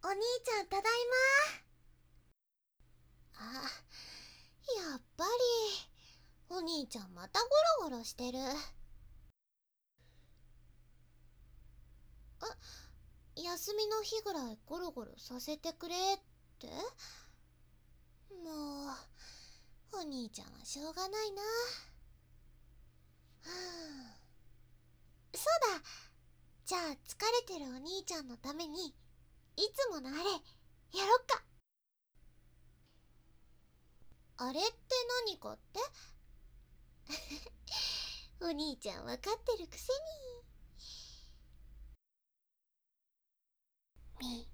お兄ちゃんただいま。やっぱりお兄ちゃんまたゴロゴロしてる。休みの日ぐらいゴロゴロさせてくれって。もうお兄ちゃんはしょうがないな。そうだ、じゃあ疲れてるお兄ちゃんのためにいつものあれやろっか。あれって何かって？お兄ちゃん分かってるくせに。